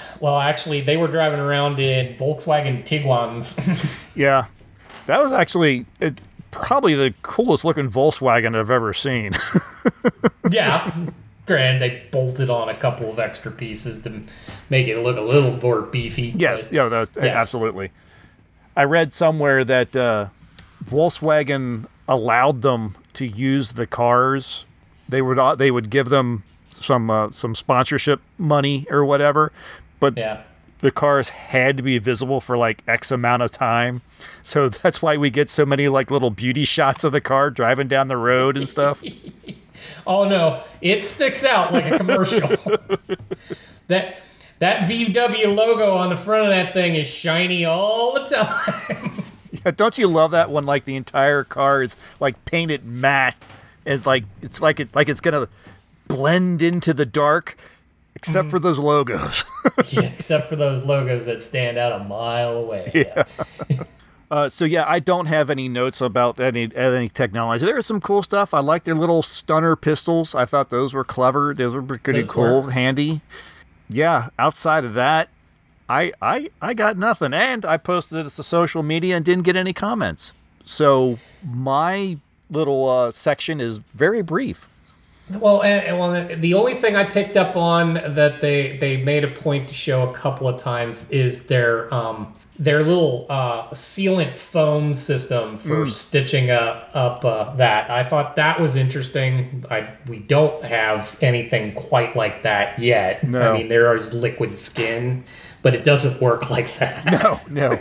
Well, actually, they were driving around in Volkswagen Tiguan's. Yeah, that was actually probably the coolest looking Volkswagen I've ever seen. Yeah. Granted, they bolted on a couple of extra pieces to make it look a little more beefy. Yes, yes. Absolutely. I read somewhere that Volkswagen allowed them to use the cars. They would give them some sponsorship money or whatever, but the cars had to be visible for like X amount of time. So that's why we get so many like little beauty shots of the car driving down the road and stuff. Oh no, it sticks out like a commercial. That VW logo on the front of that thing is shiny all the time. Yeah, don't you love that when like the entire car is like painted matte, it's gonna blend into the dark, except for those logos. Yeah, except for those logos that stand out a mile away. Yeah. So I don't have any notes about any technology. There is some cool stuff. I like their little stunner pistols. I thought those were clever. Those were pretty cool, handy. Yeah. Outside of that, I got nothing, and I posted it to social media and didn't get any comments. So my little section is very brief. Well, the only thing I picked up on that they made a point to show a couple of times is their little sealant foam system for stitching up that. I thought that was interesting. We don't have anything quite like that yet. No. I mean, there is liquid skin, but it doesn't work like that. No.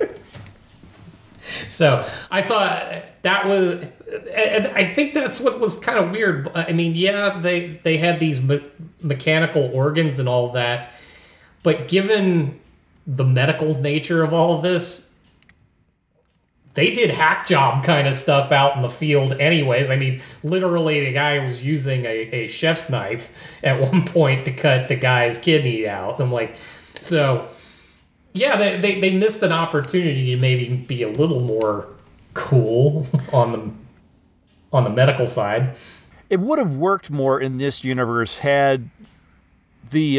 So I thought that was, and I think that's what was kind of weird. I mean, yeah, they had these mechanical organs and all that, but given the medical nature of all of this, they did hack job kind of stuff out in the field anyways. I mean, literally the guy was using a chef's knife at one point to cut the guy's kidney out. I'm like, so yeah, they missed an opportunity to maybe be a little more cool on the medical side. It would have worked more in this universe had the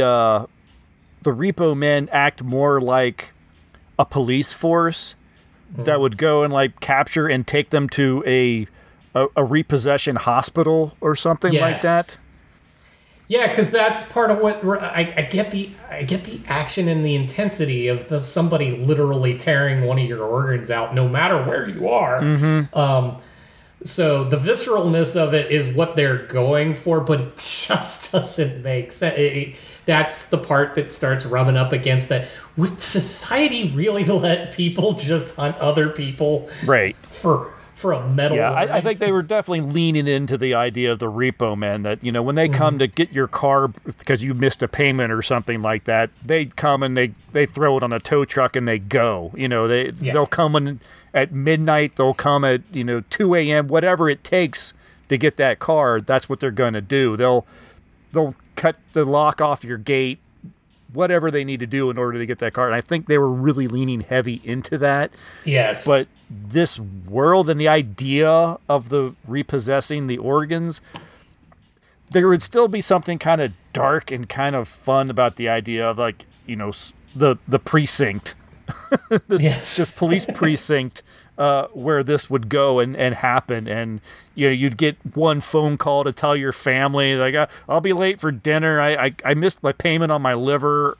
Repo Men act more like a police force that would go and like capture and take them to a repossession hospital or something like that. Yeah, because that's part of what I get the action and the intensity of somebody literally tearing one of your organs out, no matter where you are. Mm-hmm. So the visceralness of it is what they're going for, but it just doesn't make sense. That's the part that starts rubbing up against that. Would society really let people just hunt other people, right? For a metal. Yeah, I think they were definitely leaning into the idea of the Repo Men, that, you know, when they come to get your car because you missed a payment or something like that, they come and they throw it on a tow truck and they go. You know, they'll come in at midnight, they'll come at 2 a.m., whatever it takes to get that car. That's what they're going to do. They'll cut the lock off your gate, whatever they need to do in order to get that car. And I think they were really leaning heavy into that. Yes. But this world and the idea of the repossessing the organs, there would still be something kind of dark and kind of fun about the idea of, like, the precinct, this police precinct, where this would go and happen. And, you'd get one phone call to tell your family, like, I'll be late for dinner. I missed my payment on my liver.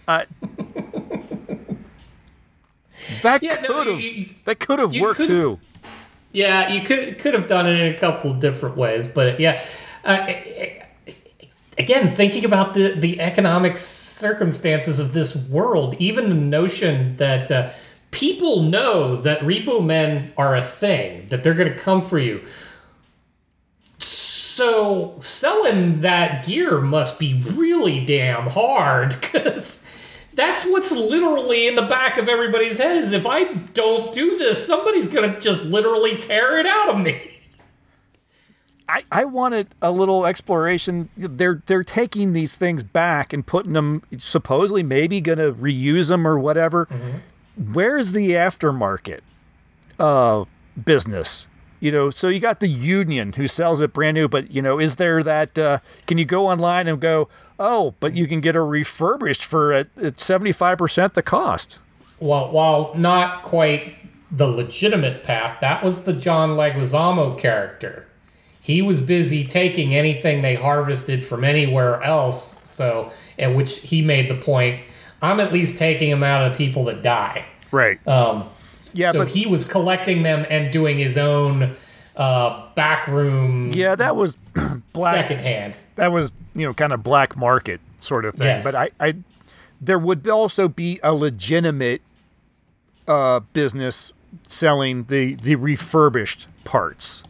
That could have worked too. Yeah, you could have done it in a couple of different ways, but yeah. Again, thinking about the economic circumstances of this world, even the notion that people know that Repo Men are a thing, that they're going to come for you. So selling that gear must be really damn hard, because that's what's literally in the back of everybody's head, is if I don't do this, somebody's going to just literally tear it out of me. I wanted a little exploration. They're taking these things back and putting them, supposedly maybe going to reuse them or whatever. Mm-hmm. Where's the aftermarket business? So you got the Union who sells it brand new, but, is there that, can you go online and go, oh, but you can get a refurbished for at 75% the cost? Well, while not quite the legitimate path, that was the John Leguizamo character. He was busy taking anything they harvested from anywhere else, so at which he made the point, I'm at least taking them out of the people that die. Right. So he was collecting them and doing his own backroom. Yeah, that was secondhand. That was kind of black market sort of thing. Yes. But I there would also be a legitimate business selling the refurbished parts.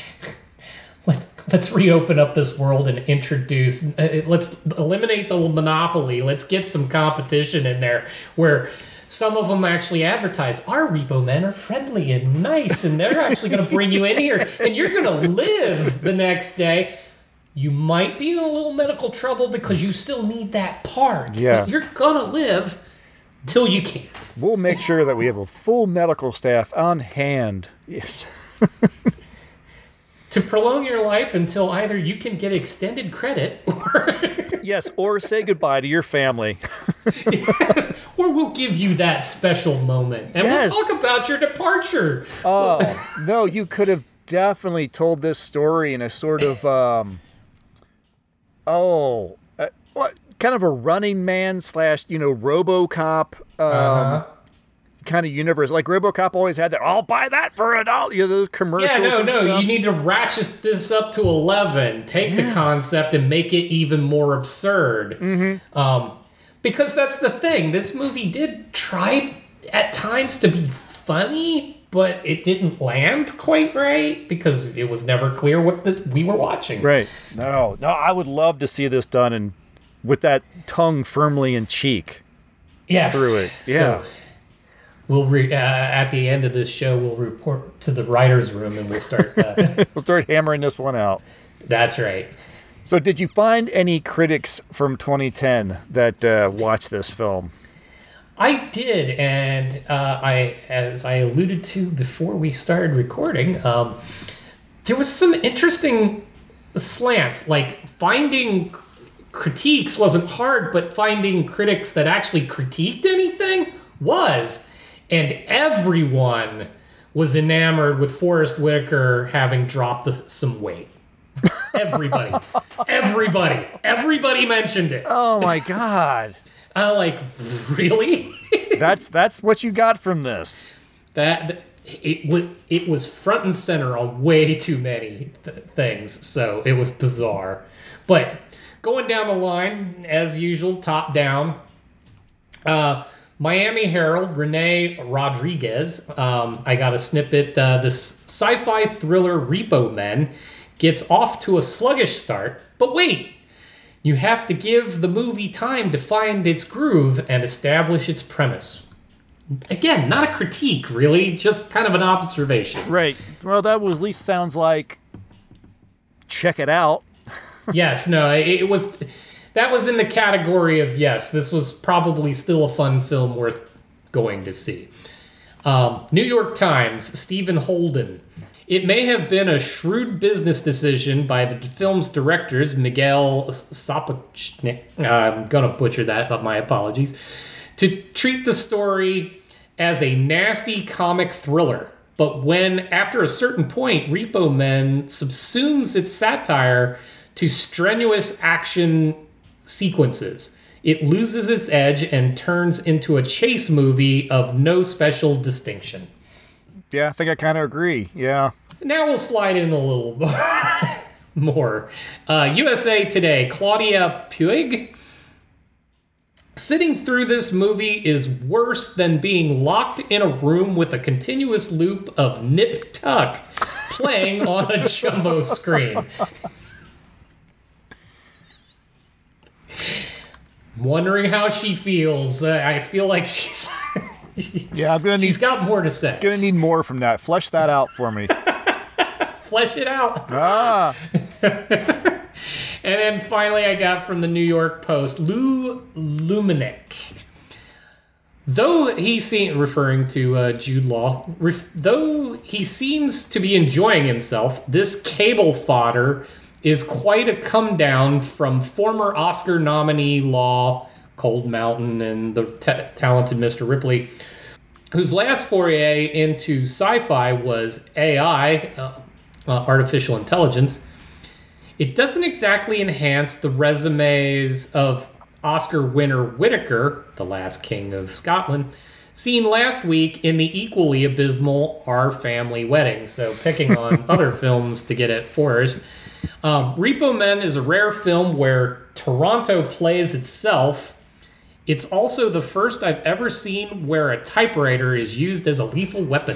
Let's reopen up this world and introduce. Let's eliminate the monopoly. Let's get some competition in there where some of them actually advertise, our repo men are friendly and nice, and they're actually going to bring you in here, and you're going to live the next day. You might be in a little medical trouble because you still need that part. Yeah. But you're going to live till you can't. We'll make sure that we have a full medical staff on hand. Yes. To prolong your life until either you can get extended credit or... Yes, or say goodbye to your family. Yes, or we'll give you that special moment. And we'll talk about your departure. Oh, no, you could have definitely told this story in a sort of, kind of a Running Man / RoboCop kind of universe. Like RoboCop always had that, I'll buy that for $1. Those commercials. Yeah, no, stuff. you need to ratchet this up to 11. Take the concept and make it even more absurd. Mm-hmm. Because that's the thing. This movie did try at times to be funny, but it didn't land quite right because it was never clear what we were watching. Right. No, I would love to see this done and with that tongue firmly in cheek. Yes. Through it. Yeah. So, we'll at the end of this show, we'll report to the writer's room and we'll start... we'll start hammering this one out. That's right. So did you find any critics from 2010 that watched this film? I did, and as I alluded to before we started recording, there was some interesting slants. Like, finding critiques wasn't hard, but finding critics that actually critiqued anything was. And everyone was enamored with Forrest Whitaker having dropped some weight. Everybody mentioned it. Oh my God. Really? That's what you got from this. It was front and center on way too many things, so it was bizarre. But going down the line, as usual, top down, Miami Herald, Renee Rodriguez. I got a snippet. This sci-fi thriller Repo Men gets off to a sluggish start, but wait, you have to give the movie time to find its groove and establish its premise. Again, not a critique, really, just kind of an observation. Right. Well, that at least sounds like check it out. Yes, no, that was in the category of, yes, this was probably still a fun film worth going to see. New York Times, Stephen Holden. It may have been a shrewd business decision by the film's directors, Miguel Sapochnik, I'm going to butcher that, but my apologies, to treat the story as a nasty comic thriller. But when, after a certain point, Repo Men subsumes its satire to strenuous action sequences, it loses its edge and turns into a chase movie of no special distinction. Yeah, I think I kind of agree. Yeah. Now we'll slide in a little more. USA Today, Claudia Puig. Sitting through this movie is worse than being locked in a room with a continuous loop of Nip Tuck playing on a jumbo screen. Wondering how she feels. I feel like she's... Yeah, she's got more to say. Gonna need more from that. Flesh that out for me. Flesh it out. Ah. And then finally I got from the New York Post, Lou Lumenick. Though referring to Jude Law, though he seems to be enjoying himself, this cable fodder is quite a come down from former Oscar nominee Law, Cold Mountain, and the talented Mr. Ripley, whose last foray into sci-fi was AI, artificial intelligence. It doesn't exactly enhance the resumes of Oscar winner Whittaker, the last king of Scotland, seen last week in the equally abysmal Our Family Wedding. So picking on other films to get at Forrest. Repo Men is a rare film where Toronto plays itself. It's also the first I've ever seen where a typewriter is used as a lethal weapon.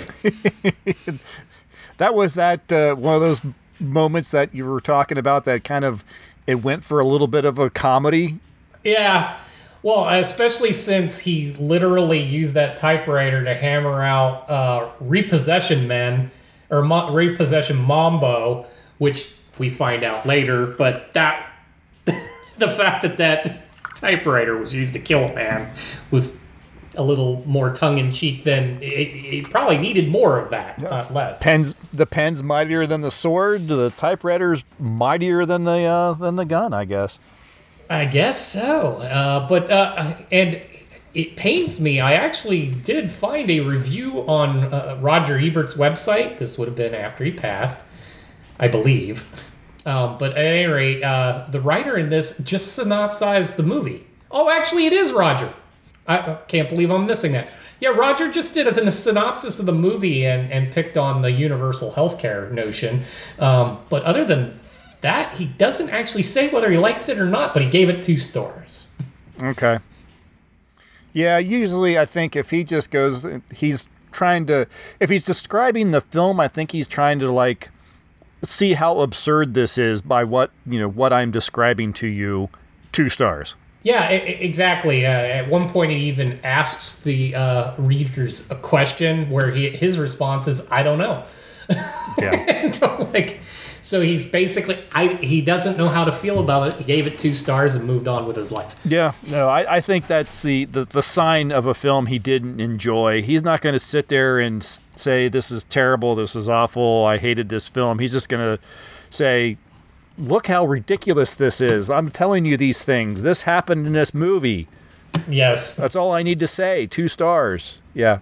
That was one of those moments that you were talking about that kind of, it went for a little bit of a comedy. Yeah. Well, especially since he literally used that typewriter to hammer out Repossession Men, or Repossession Mambo, which we find out later, but that the fact that typewriter was used to kill a man was a little more tongue-in-cheek than it probably needed more of that, not less. The pen's mightier than the sword. The typewriter's mightier than the gun, I guess. I guess so. And it pains me. I actually did find a review on Roger Ebert's website. This would have been after he passed, I believe. But at any rate, the writer in this just synopsized the movie. Oh, actually, it is Roger. I can't believe I'm missing that. Yeah, Roger just did a synopsis of the movie and picked on the universal healthcare notion. But other than that, he doesn't actually say whether he likes it or not, but he gave it 2 stars. Okay. Yeah, usually I think if he just goes, if he's describing the film, I think he's trying to see how absurd this is by what I'm describing to you. 2 stars. Yeah, exactly. At one point, he even asks the readers a question where his response is, "I don't know." Yeah. So he's basically, he doesn't know how to feel about it. He gave it 2 stars and moved on with his life. Yeah, no, I think that's the sign of a film he didn't enjoy. He's not going to sit there and say, this is terrible, this is awful, I hated this film. He's just going to say, look how ridiculous this is. I'm telling you these things. This happened in this movie. Yes. That's all I need to say. 2 stars. Yeah.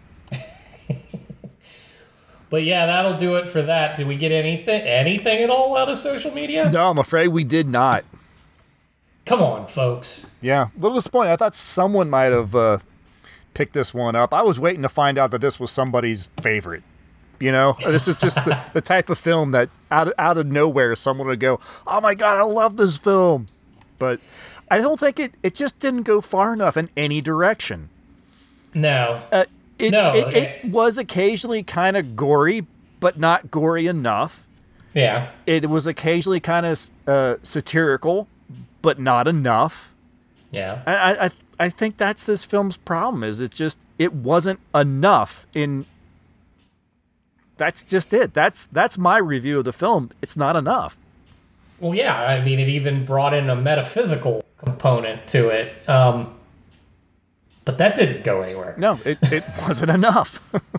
But yeah, that'll do it for that. Did we get anything at all out of social media? No, I'm afraid we did not. Come on, folks. Yeah, a little disappointed. I thought someone might have picked this one up. I was waiting to find out that this was somebody's favorite. This is just the type of film that out of nowhere someone would go, oh my God, I love this film. But I don't think it just didn't go far enough in any direction. No. It was occasionally kind of gory, but not gory enough. Yeah. It was occasionally kind of satirical, but not enough. Yeah. I think that's this film's problem, is it wasn't enough in... That's just it. That's my review of the film. It's not enough. Well, yeah. I mean, it even brought in a metaphysical component to it. But that didn't go anywhere. No, it wasn't enough.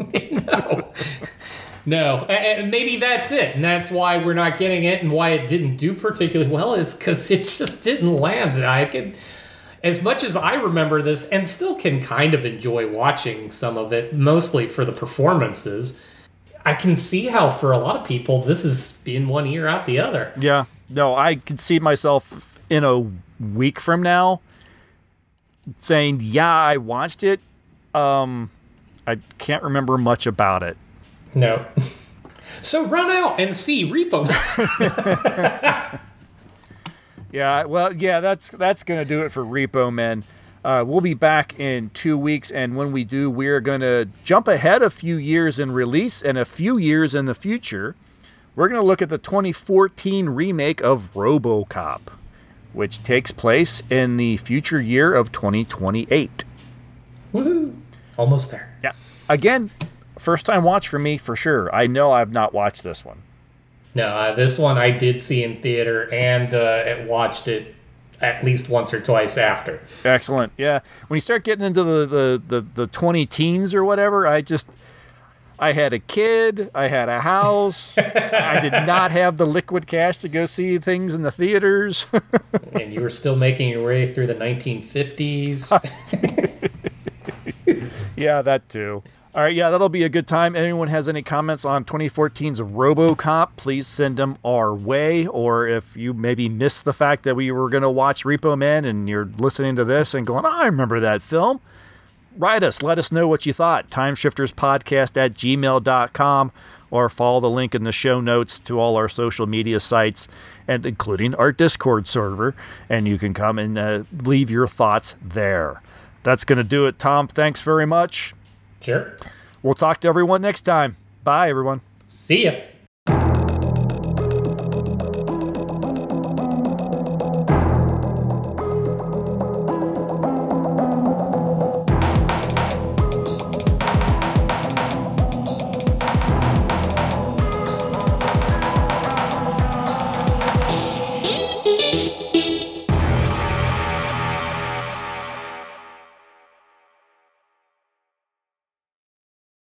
No. And maybe that's it. And that's why we're not getting it, and why it didn't do particularly well is because it just didn't land. As much as I remember this, and still can kind of enjoy watching some of it, mostly for the performances, I can see how for a lot of people this is in one ear out the other. Yeah. No, I could see myself in a week from now saying, yeah, I watched it. I can't remember much about it. No. So run out and see Repo Men. Yeah, well, yeah, that's going to do it for Repo Men. We'll be back in 2 weeks, and when we do, we're going to jump ahead a few years in release and a few years in the future. We're going to look at the 2014 remake of RoboCop, which takes place in the future year of 2028. Woohoo! Almost there. Yeah. Again, first time watch for me for sure. I know I've not watched this one. No, this one I did see in theater and watched it at least once or twice after. Excellent. Yeah. When you start getting into the 20 teens or whatever, I had a kid, I had a house, I did not have the liquid cash to go see things in the theaters. And you were still making your way through the 1950s. Yeah, that too. All right, yeah, that'll be a good time. Anyone has any comments on 2014's RoboCop, please send them our way. Or if you maybe missed the fact that we were going to watch Repo Man and you're listening to this and going, I remember that film, write us. Let us know what you thought. timeshifterspodcast@gmail.com, or follow the link in the show notes to all our social media sites, and including our Discord server. And you can come and leave your thoughts there. That's going to do it, Tom. Thanks very much. Sure. We'll talk to everyone next time. Bye, everyone. See ya.